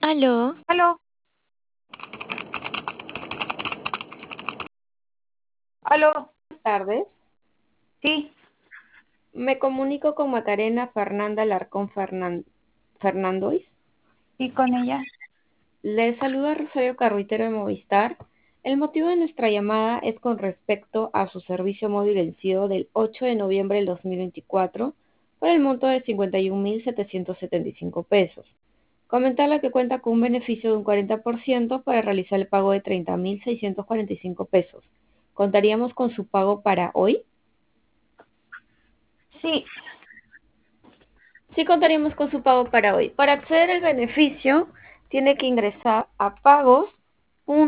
Aló, Aló, aló, Buenas tardes. sí, Me comunico con Macarena Fernanda Larcón Fernandois. sí, con ella. Le saluda Rosario Carruitero de Movistar. El motivo de nuestra llamada es con respecto a su servicio móvil vencido del 8 de noviembre del 2024 por el monto de 51.775 pesos. Comentarle que cuenta con un beneficio de un 40% para realizar el pago de 30.645 pesos. ¿Contaríamos con su pago para hoy? Sí, Sí contaríamos con su pago para hoy. Para acceder al beneficio, tiene que ingresar a pagos